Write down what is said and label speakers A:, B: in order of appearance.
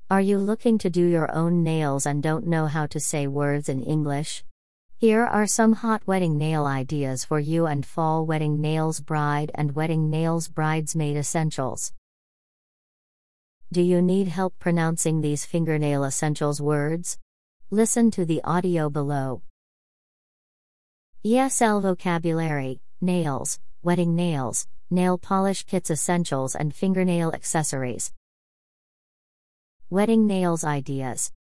A: Are you looking to do your own nails and don't know how to say words in English? Here are some hot wedding nail ideas for you and fall wedding nails bride and wedding nails bridesmaid essentials. Do you need help pronouncing these fingernail essentials words? Listen to the audio below. ESL vocabulary: nails, wedding nails, nail polish kits essentials and fingernail accessories. Wedding nails ideas.